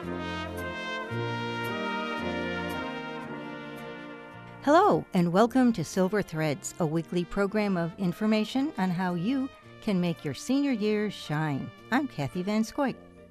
Hello, and welcome to Silver Threads, a weekly program of information on how you can make your senior years shine. I'm Kathy Van Scoik.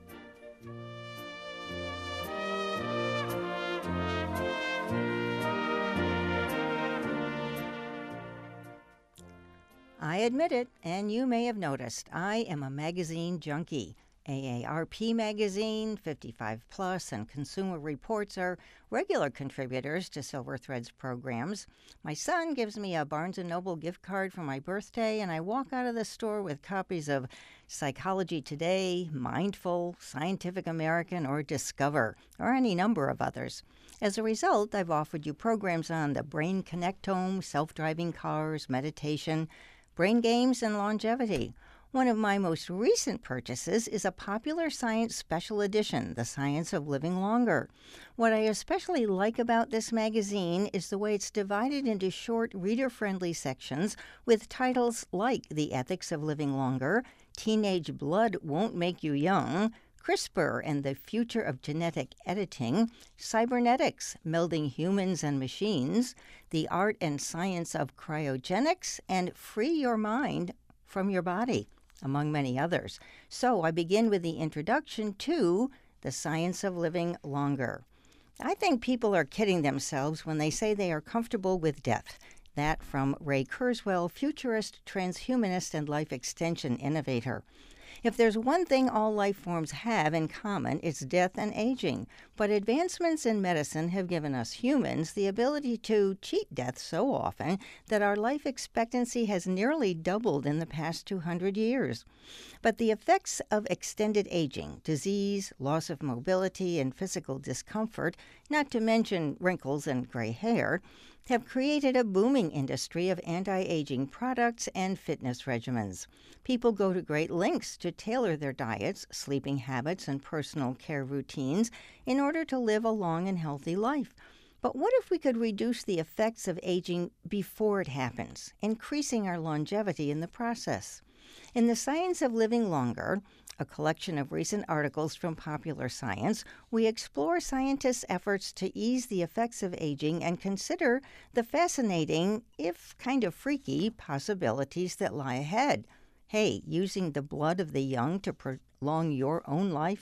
I admit it, and you may have noticed, I am a magazine junkie. AARP Magazine, 55 Plus, and Consumer Reports are regular contributors to Silver Threads programs. My son gives me a Barnes & Noble gift card for my birthday, and I walk out of the store with copies of Psychology Today, Mindful, Scientific American, or Discover, or any number of others. As a result, I've offered you programs on the brain connectome, self-driving cars, meditation, brain games, and longevity. One of my most recent purchases is a Popular Science Special Edition, The Science of Living Longer. What I especially like about this magazine is the way it's divided into short, reader-friendly sections with titles like The Ethics of Living Longer, Teenage Blood Won't Make You Young, CRISPR and the Future of Genetic Editing, Cybernetics, Melding Humans and Machines, The Art and Science of Cryogenics, and Free Your Mind from Your Body, among many others. So I begin with the introduction to The Science of Living Longer. I think people are kidding themselves when they say they are comfortable with death. That from Ray Kurzweil, futurist, transhumanist, and life extension innovator. If there's one thing all life forms have in common, it's death and aging. But advancements in medicine have given us humans the ability to cheat death so often that our life expectancy has nearly doubled in the past 200 years. But the effects of extended aging, disease, loss of mobility, and physical discomfort, not to mention wrinkles and gray hair, have created a booming industry of anti-aging products and fitness regimens. People go to great lengths to tailor their diets, sleeping habits, and personal care routines in order to live a long and healthy life. But what if we could reduce the effects of aging before it happens, increasing our longevity in the process? In The Science of Living Longer, a collection of recent articles from Popular Science, we explore scientists' efforts to ease the effects of aging and consider the fascinating, if kind of freaky, possibilities that lie ahead. Hey, using the blood of the young to prolong your own life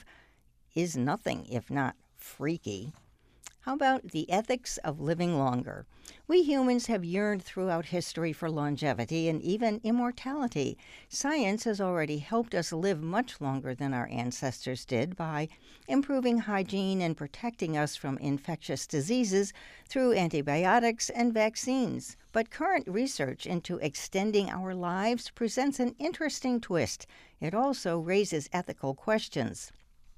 is nothing if not freaky. How about the ethics of living longer? We humans have yearned throughout history for longevity and even immortality. Science has already helped us live much longer than our ancestors did by improving hygiene and protecting us from infectious diseases through antibiotics and vaccines. But current research into extending our lives presents an interesting twist. It also raises ethical questions.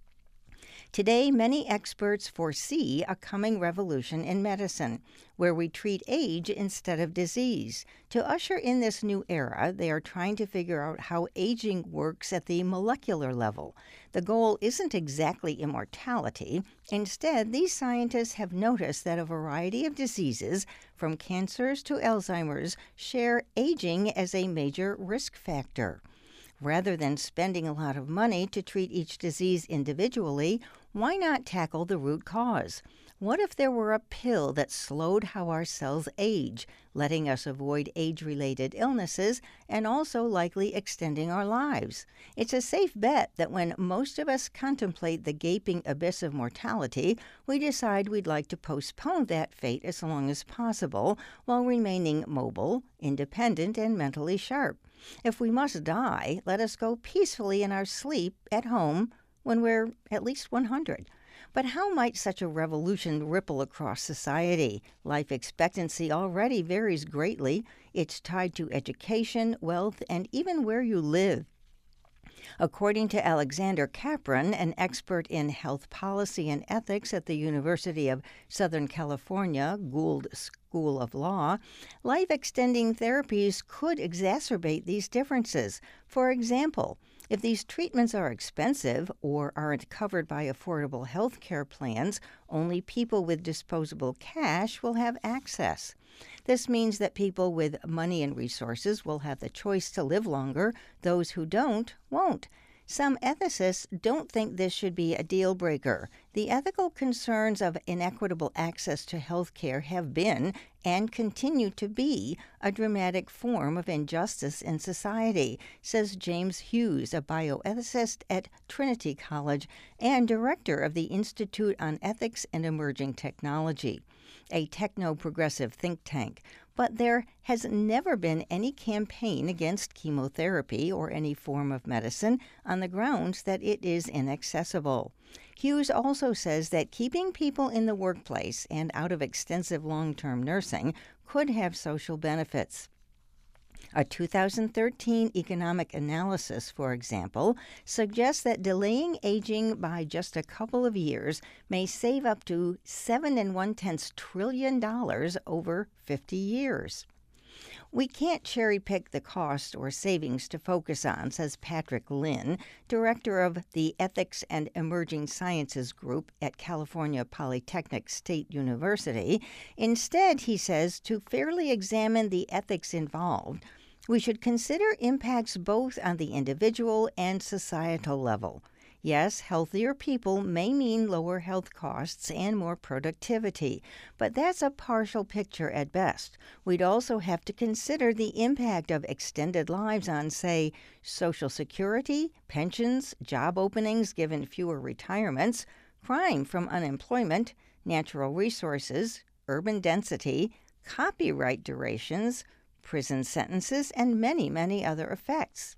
Today, many experts foresee a coming revolution in medicine, where we treat age instead of disease. To usher in this new era, they are trying to figure out how aging works at the molecular level. The goal isn't exactly immortality. Instead, these scientists have noticed that a variety of diseases, from cancers to Alzheimer's, share aging as a major risk factor. Rather than spending a lot of money to treat each disease individually, why not tackle the root cause? What if there were a pill that slowed how our cells age, letting us avoid age-related illnesses and also likely extending our lives? It's a safe bet that when most of us contemplate the gaping abyss of mortality, we decide we'd like to postpone that fate as long as possible while remaining mobile, independent, and mentally sharp. If we must die, let us go peacefully in our sleep at home when we're at least 100. But how might such a revolution ripple across society? Life expectancy already varies greatly. It's tied to education, wealth, and even where you live. According to Alexander Capron, an expert in health policy and ethics at the University of Southern California Gould School of Law, life-extending therapies could exacerbate these differences. For example, if these treatments are expensive or aren't covered by affordable health care plans, only people with disposable cash will have access. This means that people with money and resources will have the choice to live longer. Those who don't, won't. Some ethicists don't think this should be a deal breaker. The ethical concerns of inequitable access to health care have been and continue to be a dramatic form of injustice in society, says James Hughes, a bioethicist at Trinity College and director of the Institute on Ethics and Emerging Technology, a techno-progressive think tank. But there has never been any campaign against chemotherapy or any form of medicine on the grounds that it is inaccessible. Hughes also says that keeping people in the workplace and out of extensive long-term nursing could have social benefits. A 2013 economic analysis, for example, suggests that delaying aging by just a couple of years may save up to $7.1 trillion over 50 years. We can't cherry-pick the cost or savings to focus on, says Patrick Lynn, director of the Ethics and Emerging Sciences Group at California Polytechnic State University. Instead, he says, to fairly examine the ethics involved, we should consider impacts both on the individual and societal level. Yes, healthier people may mean lower health costs and more productivity, but that's a partial picture at best. We'd also have to consider the impact of extended lives on, say, Social Security, pensions, job openings given fewer retirements, crime from unemployment, natural resources, urban density, copyright durations, prison sentences, and many, many other effects.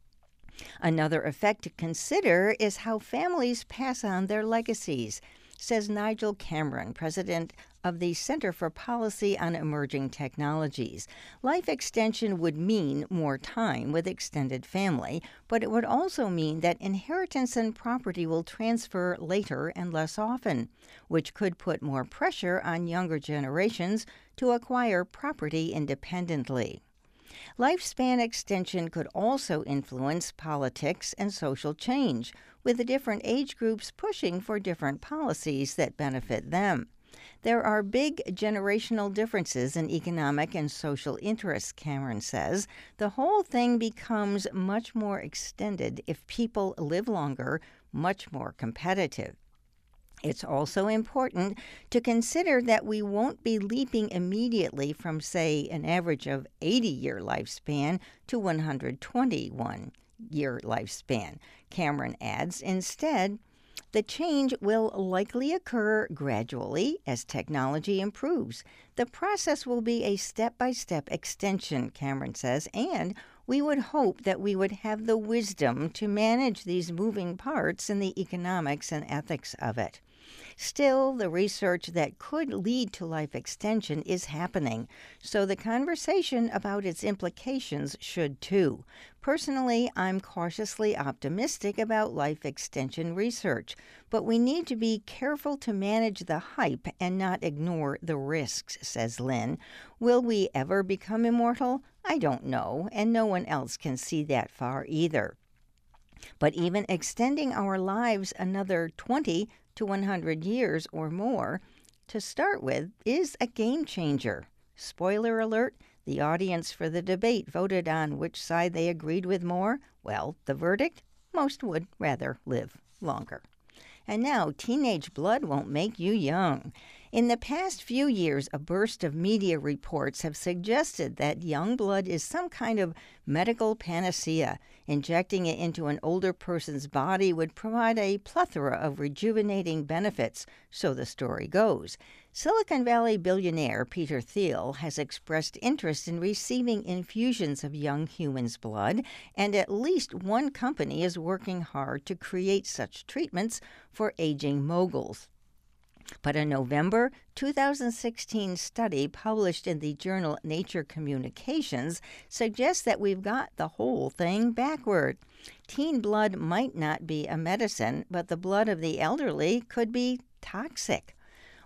Another effect to consider is how families pass on their legacies, says Nigel Cameron, president of the Center for Policy on Emerging Technologies. Life extension would mean more time with extended family, but it would also mean that inheritance and property will transfer later and less often, which could put more pressure on younger generations to acquire property independently. Lifespan extension could also influence politics and social change, with the different age groups pushing for different policies that benefit them. There are big generational differences in economic and social interests, Cameron says. The whole thing becomes much more extended if people live longer, much more competitive. It's also important to consider that we won't be leaping immediately from, say, an average of 80-year lifespan to 121-year lifespan, Cameron adds. Instead, the change will likely occur gradually as technology improves. The process will be a step-by-step extension, Cameron says, and we would hope that we would have the wisdom to manage these moving parts in the economics and ethics of it. Still, the research that could lead to life extension is happening, so the conversation about its implications should too. Personally, I'm cautiously optimistic about life extension research, but we need to be careful to manage the hype and not ignore the risks, says Lynn. Will we ever become immortal? I don't know, and no one else can see that far either. But even extending our lives another 20 to 100 years or more to start with is a game changer. Spoiler alert, the audience for the debate voted on which side they agreed with more. Well, the verdict? Most would rather live longer. And now, teenage blood won't make you young. In the past few years, a burst of media reports have suggested that young blood is some kind of medical panacea. Injecting it into an older person's body would provide a plethora of rejuvenating benefits, so the story goes. Silicon Valley billionaire Peter Thiel has expressed interest in receiving infusions of young humans' blood, and at least one company is working hard to create such treatments for aging moguls. But a November 2016 study published in the journal Nature Communications suggests that we've got the whole thing backward. Teen blood might not be a medicine, but the blood of the elderly could be toxic.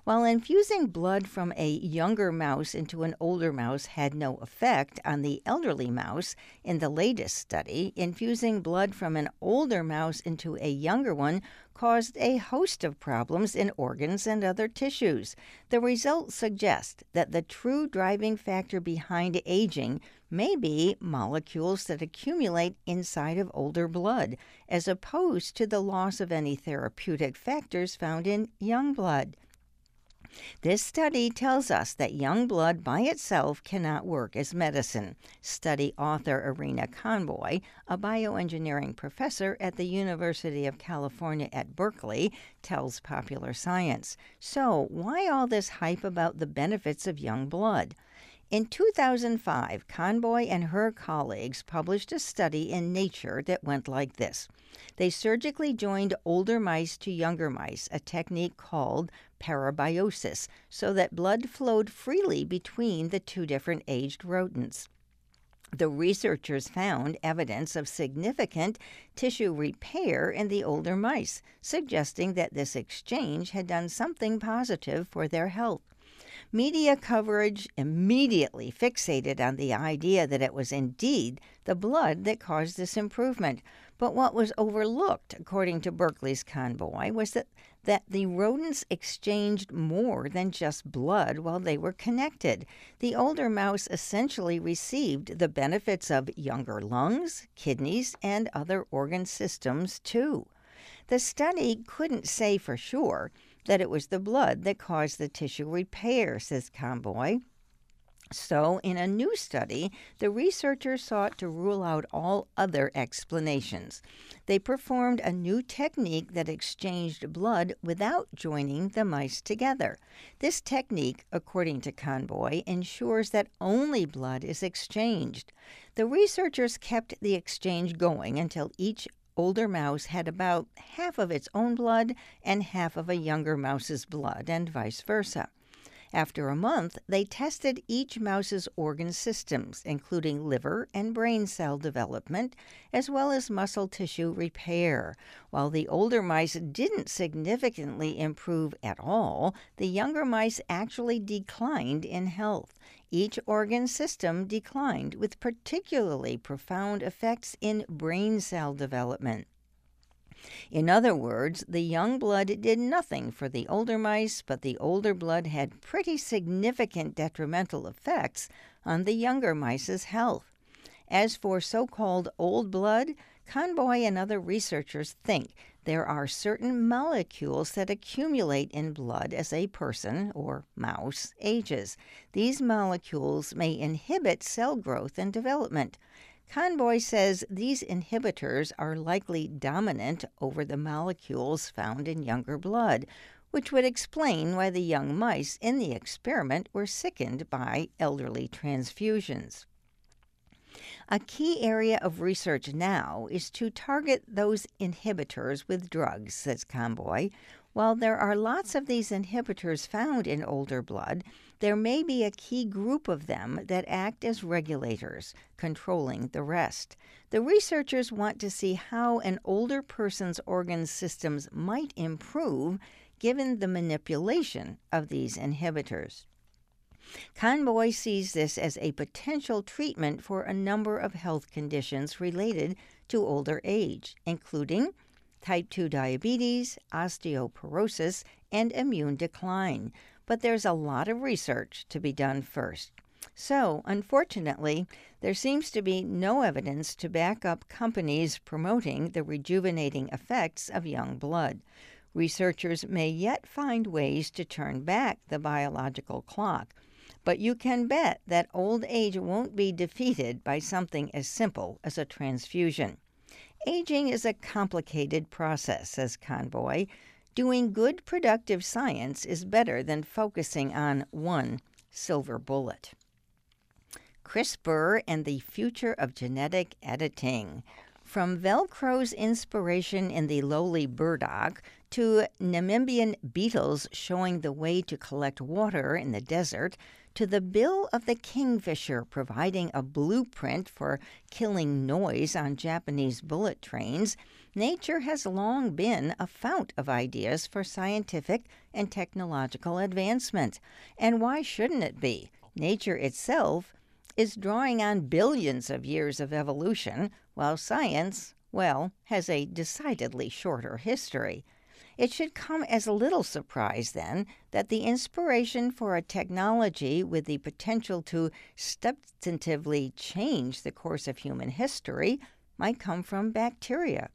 While infusing blood from a younger mouse into an older mouse had no effect on the elderly mouse, in the latest study, infusing blood from an older mouse into a younger one caused a host of problems in organs and other tissues. The results suggest that the true driving factor behind aging may be molecules that accumulate inside of older blood, as opposed to the loss of any therapeutic factors found in young blood. This study tells us that young blood by itself cannot work as medicine. Study author Irina Conboy, a bioengineering professor at the University of California at Berkeley, tells Popular Science. So, why all this hype about the benefits of young blood? In 2005, Conboy and her colleagues published a study in Nature that went like this. They surgically joined older mice to younger mice, a technique called parabiosis, so that blood flowed freely between the two different aged rodents. The researchers found evidence of significant tissue repair in the older mice, suggesting that this exchange had done something positive for their health. Media coverage immediately fixated on the idea that it was indeed the blood that caused this improvement. But what was overlooked, according to Berkeley's Conboy, was that the rodents exchanged more than just blood while they were connected. The older mouse essentially received the benefits of younger lungs, kidneys, and other organ systems, too. The study couldn't say for sure that it was the blood that caused the tissue repair, says Conboy. So, in a new study, the researchers sought to rule out all other explanations. They performed a new technique that exchanged blood without joining the mice together. This technique, according to Conboy, ensures that only blood is exchanged. The researchers kept the exchange going until each older mouse had about half of its own blood and half of a younger mouse's blood, and vice versa. After a month, they tested each mouse's organ systems, including liver and brain cell development, as well as muscle tissue repair. While the older mice didn't significantly improve at all, the younger mice actually declined in health. Each organ system declined, with particularly profound effects in brain cell development. In other words, the young blood did nothing for the older mice, but the older blood had pretty significant detrimental effects on the younger mice's health. As for so-called old blood, Conboy and other researchers think there are certain molecules that accumulate in blood as a person, or mouse, ages. These molecules may inhibit cell growth and development. Conboy says these inhibitors are likely dominant over the molecules found in younger blood, which would explain why the young mice in the experiment were sickened by elderly transfusions. A key area of research now is to target those inhibitors with drugs, says Conboy. While there are lots of these inhibitors found in older blood, there may be a key group of them that act as regulators, controlling the rest. The researchers want to see how an older person's organ systems might improve given the manipulation of these inhibitors. Conboy sees this as a potential treatment for a number of health conditions related to older age, including type 2 diabetes, osteoporosis, and immune decline. But there's a lot of research to be done first. So, unfortunately, there seems to be no evidence to back up companies promoting the rejuvenating effects of young blood. Researchers may yet find ways to turn back the biological clock, but you can bet that old age won't be defeated by something as simple as a transfusion. Aging is a complicated process, says Conboy. Doing good, productive science is better than focusing on one silver bullet. CRISPR and the future of genetic editing. From Velcro's inspiration in the lowly burdock to Namibian beetles showing the way to collect water in the desert, to the bill of the kingfisher providing a blueprint for killing noise on Japanese bullet trains, Nature has long been a fount of ideas for scientific and technological advancement. And why shouldn't it be? Nature itself is drawing on billions of years of evolution, while science, well, has a decidedly shorter history. It should come as a little surprise, then, that the inspiration for a technology with the potential to substantively change the course of human history might come from bacteria.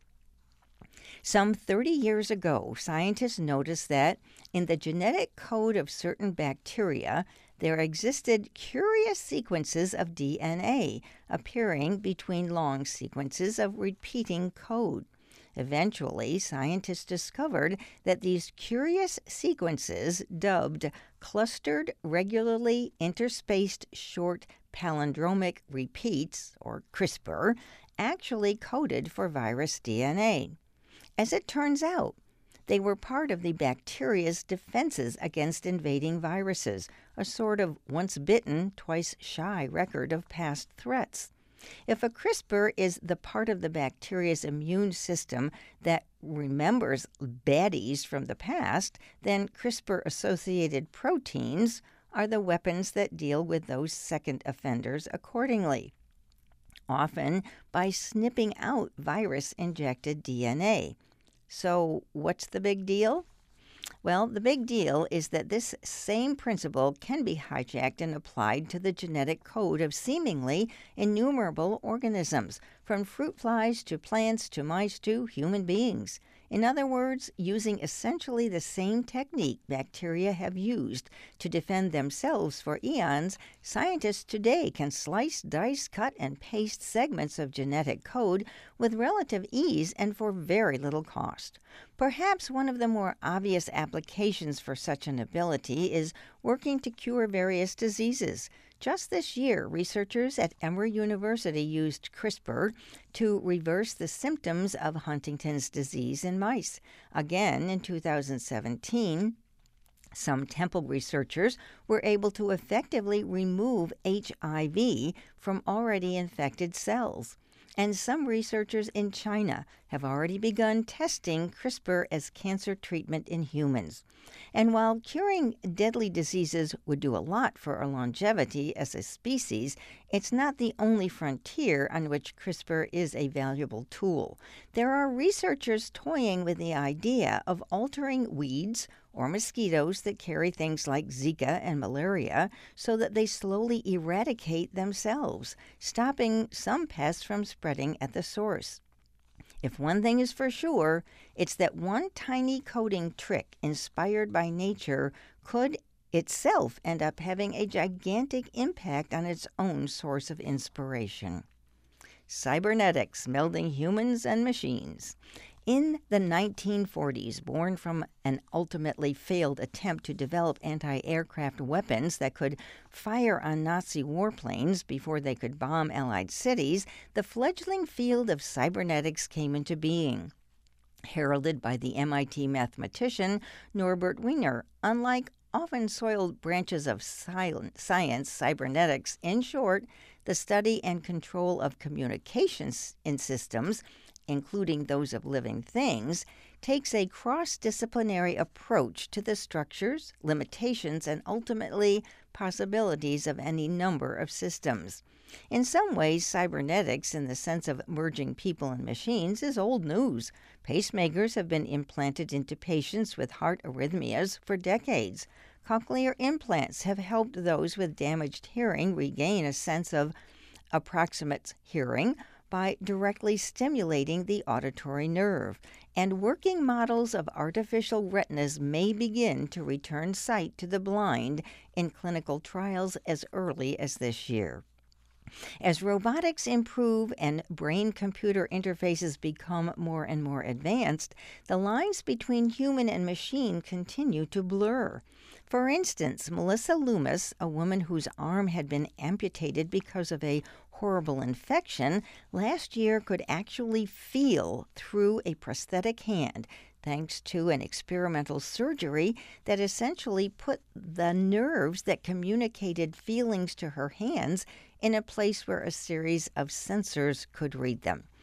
Some 30 years ago, scientists noticed that in the genetic code of certain bacteria, there existed curious sequences of DNA appearing between long sequences of repeating code. Eventually, scientists discovered that these curious sequences, dubbed clustered regularly interspaced short palindromic repeats, or CRISPR, actually coded for virus DNA. As it turns out, they were part of the bacteria's defenses against invading viruses, a sort of once bitten, twice shy record of past threats. If a CRISPR is the part of the bacteria's immune system that remembers baddies from the past, then CRISPR-associated proteins are the weapons that deal with those second offenders accordingly, often by snipping out virus-injected DNA. So what's the big deal? Well, the big deal is that this same principle can be hijacked and applied to the genetic code of seemingly innumerable organisms, from fruit flies to plants to mice to human beings. In other words, using essentially the same technique bacteria have used to defend themselves for eons, scientists today can slice, dice, cut, and paste segments of genetic code with relative ease and for very little cost. Perhaps one of the more obvious applications for such an ability is working to cure various diseases. Just this year, researchers at Emory University used CRISPR to reverse the symptoms of Huntington's disease in mice. Again, in 2017, some Temple researchers were able to effectively remove HIV from already infected cells. And some researchers in China have already begun testing CRISPR as cancer treatment in humans. And while curing deadly diseases would do a lot for our longevity as a species, it's not the only frontier on which CRISPR is a valuable tool. There are researchers toying with the idea of altering weeds or mosquitoes that carry things like Zika and malaria so that they slowly eradicate themselves, stopping some pests from spreading at the source. If one thing is for sure, it's that one tiny coding trick inspired by nature could itself end up having a gigantic impact on its own source of inspiration. Cybernetics, melding humans and machines. In the 1940s, born from an ultimately failed attempt to develop anti-aircraft weapons that could fire on Nazi warplanes before they could bomb Allied cities, the fledgling field of cybernetics came into being. Heralded by the MIT mathematician Norbert Wiener, unlike often soiled branches of science, cybernetics, in short, the study and control of communications in systems, including those of living things, takes a cross-disciplinary approach to the structures, limitations, and ultimately possibilities of any number of systems. In some ways, cybernetics, in the sense of merging people and machines, is old news. Pacemakers have been implanted into patients with heart arrhythmias for decades. Cochlear implants have helped those with damaged hearing regain a sense of approximate hearing by directly stimulating the auditory nerve, and working models of artificial retinas may begin to return sight to the blind in clinical trials as early as this year. As robotics improve and brain-computer interfaces become more and more advanced, the lines between human and machine continue to blur. For instance, Melissa Loomis, a woman whose arm had been amputated because of a horrible infection, last year could actually feel through a prosthetic hand, thanks to an experimental surgery that essentially put the nerves that communicated feelings to her hands in a place where a series of sensors could read them.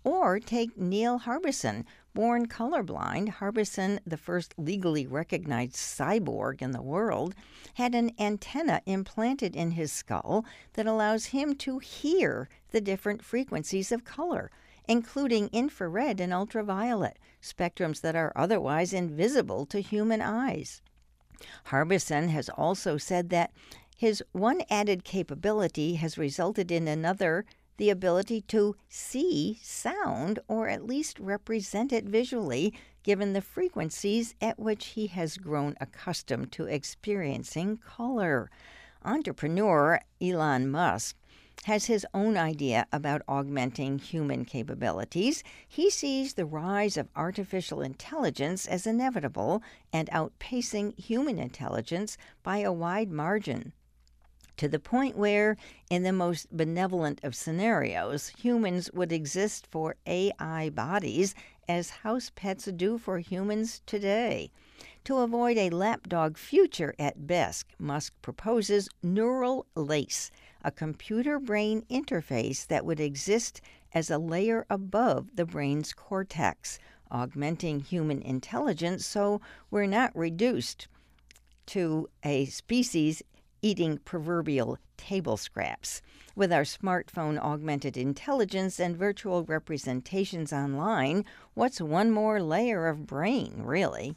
Or take Neil Harbison. Born colorblind, Harbison, the first legally recognized cyborg in the world, had an antenna implanted in his skull that allows him to hear the different frequencies of color, including infrared and ultraviolet, spectrums that are otherwise invisible to human eyes. Harbison has also said that his one added capability has resulted in another, the ability to see sound, or at least represent it visually, given the frequencies at which he has grown accustomed to experiencing color. Entrepreneur Elon Musk has his own idea about augmenting human capabilities. He sees the rise of artificial intelligence as inevitable and outpacing human intelligence by a wide margin, to the point where, in the most benevolent of scenarios, humans would exist for AI bodies as house pets do for humans today. To avoid a lapdog future at best, Musk proposes neural lace, a computer-brain interface that would exist as a layer above the brain's cortex, augmenting human intelligence so we're not reduced to a species eating proverbial table scraps. With our smartphone augmented intelligence and virtual representations online, what's one more layer of brain, really?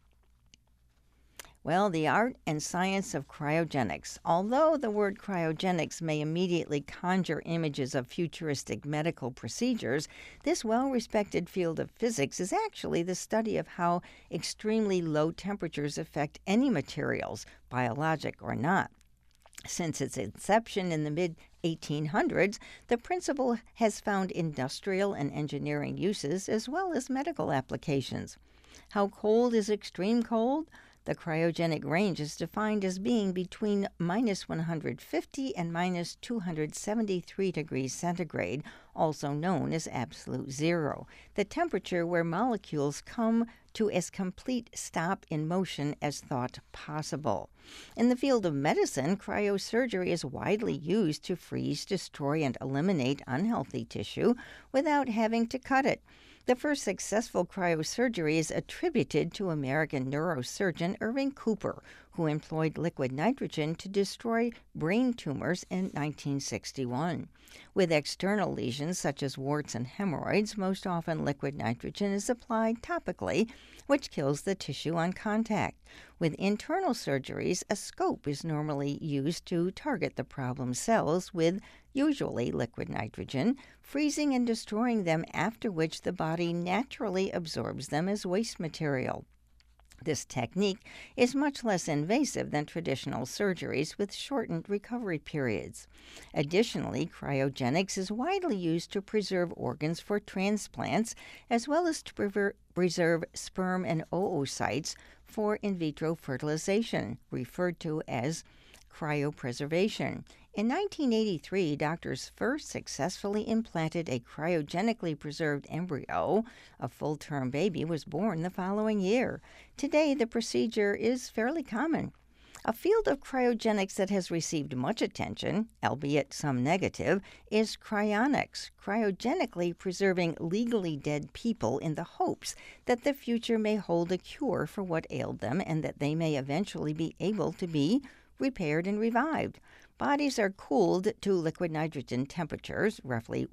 Well, the art and science of cryogenics. Although the word cryogenics may immediately conjure images of futuristic medical procedures, this well-respected field of physics is actually the study of how extremely low temperatures affect any materials, biologic or not. Since its inception in the mid-1800s, the principle has found industrial and engineering uses as well as medical applications. How cold is extreme cold? The cryogenic range is defined as being between minus 150 and minus 273 degrees centigrade, also known as absolute zero, the temperature where molecules come to as complete stop in motion as thought possible. In the field of medicine, cryosurgery is widely used to freeze, destroy, and eliminate unhealthy tissue without having to cut it. The first successful cryosurgery is attributed to American neurosurgeon Irving Cooper, who employed liquid nitrogen to destroy brain tumors in 1961. With external lesions such as warts and hemorrhoids, most often liquid nitrogen is applied topically, which kills the tissue on contact. With internal surgeries, a scope is normally used to target the problem cells with usually liquid nitrogen, freezing and destroying them, after which the body naturally absorbs them as waste material. This technique is much less invasive than traditional surgeries with shortened recovery periods. Additionally, cryogenics is widely used to preserve organs for transplants, as well as to preserve sperm and oocytes for in vitro fertilization, referred to as cryopreservation. In 1983, doctors first successfully implanted a cryogenically preserved embryo. A full-term baby was born the following year. Today, the procedure is fairly common. A field of cryogenics that has received much attention, albeit some negative, is cryonics, cryogenically preserving legally dead people in the hopes that the future may hold a cure for what ailed them and that they may eventually be able to be repaired and revived. Bodies are cooled to liquid nitrogen temperatures, roughly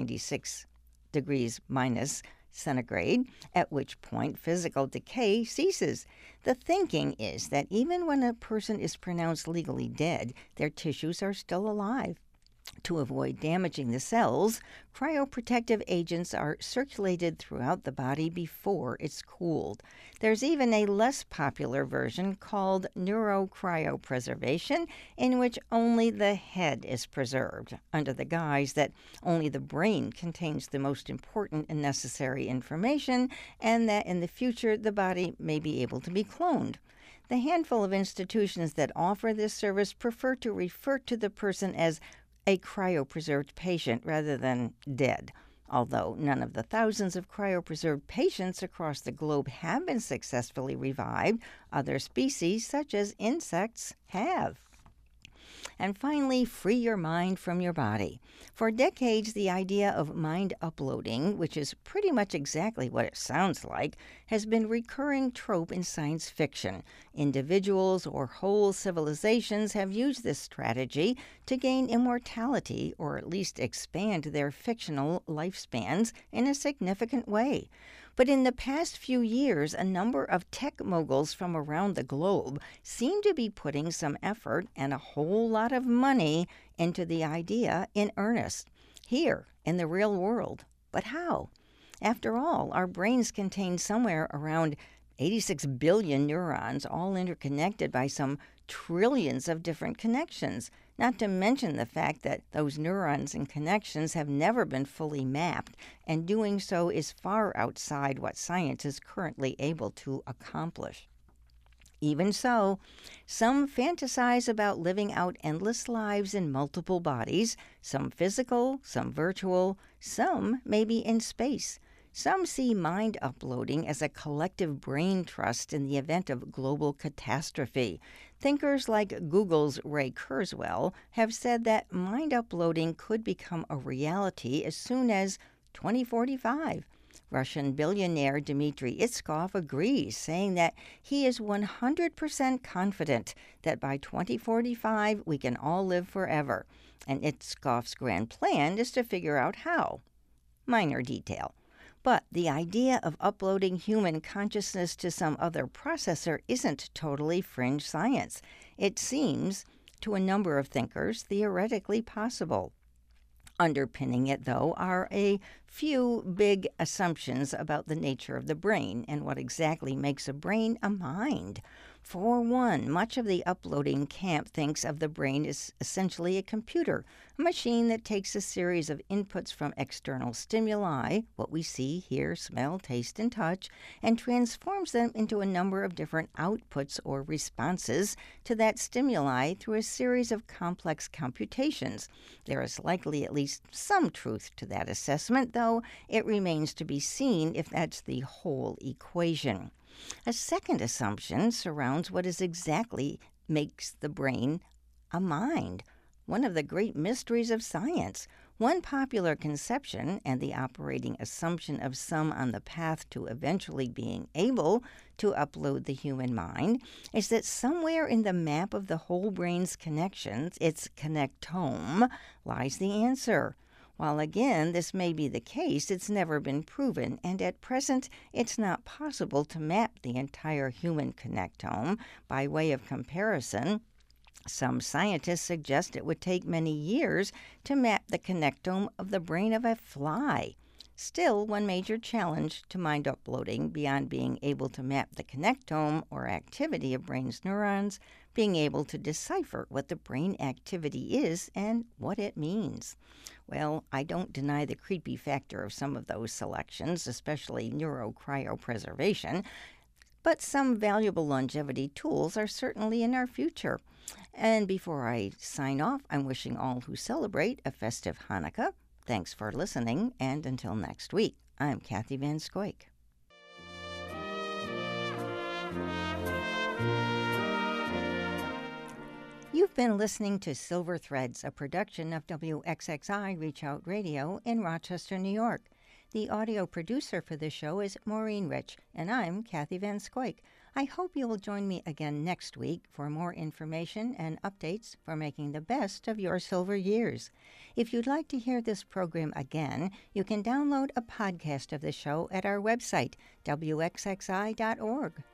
196 degrees minus centigrade, at which point physical decay ceases. The thinking is that even when a person is pronounced legally dead, their tissues are still alive. To avoid damaging the cells, cryoprotective agents are circulated throughout the body before it's cooled. There's even a less popular version called neurocryopreservation, in which only the head is preserved, under the guise that only the brain contains the most important and necessary information, and that in the future the body may be able to be cloned. The handful of institutions that offer this service prefer to refer to the person as a cryopreserved patient rather than dead. Although none of the thousands of cryopreserved patients across the globe have been successfully revived, other species, such as insects, have. And finally, free your mind from your body. For decades, the idea of mind uploading, which is pretty much exactly what it sounds like, has been a recurring trope in science fiction. Individuals or whole civilizations have used this strategy to gain immortality or at least expand their fictional lifespans in a significant way. But in the past few years, a number of tech moguls from around the globe seem to be putting some effort and a whole lot of money into the idea in earnest, here in the real world. But how? After all, our brains contain somewhere around 86 billion neurons, all interconnected by some trillions of different connections, not to mention the fact that those neurons and connections have never been fully mapped, and doing so is far outside what science is currently able to accomplish. Even so, some fantasize about living out endless lives in multiple bodies, some physical, some virtual, some maybe in space. Some see mind uploading as a collective brain trust in the event of global catastrophe. Thinkers like Google's Ray Kurzweil have said that mind uploading could become a reality as soon as 2045. Russian billionaire Dmitry Itzkov agrees, saying that he is 100% confident that by 2045 we can all live forever. And Itzkov's grand plan is to figure out how. Minor detail. But the idea of uploading human consciousness to some other processor isn't totally fringe science. It seems, to a number of thinkers, theoretically possible. Underpinning it, though, are a few big assumptions about the nature of the brain and what exactly makes a brain a mind. For one, much of the uploading camp thinks of the brain as essentially a computer, a machine that takes a series of inputs from external stimuli, what we see, hear, smell, taste, and touch, and transforms them into a number of different outputs or responses to that stimuli through a series of complex computations. There is likely at least some truth to that assessment, though it remains to be seen if that's the whole equation. A second assumption surrounds what is exactly makes the brain a mind, one of the great mysteries of science. One popular conception, and the operating assumption of some on the path to eventually being able to upload the human mind, is that somewhere in the map of the whole brain's connections, its connectome, lies the answer. While again, this may be the case, it's never been proven, and at present, it's not possible to map the entire human connectome. By way of comparison, some scientists suggest it would take many years to map the connectome of the brain of a fly. Still, one major challenge to mind uploading, beyond being able to map the connectome or activity of brain's neurons, being able to decipher what the brain activity is and what it means. Well, I don't deny the creepy factor of some of those selections, especially neurocriopreservation, but some valuable longevity tools are certainly in our future. And before I sign off, I'm wishing all who celebrate a festive Hanukkah. Thanks for listening, and until next week, I'm Kathy Van Scoik. You've been listening to Silver Threads, a production of WXXI Reach Out Radio in Rochester, New York. The audio producer for this show is Maureen Rich, and I'm Kathy Van Scoik. I hope you will join me again next week for more information and updates for making the best of your silver years. If you'd like to hear this program again, you can download a podcast of the show at our website, wxxi.org.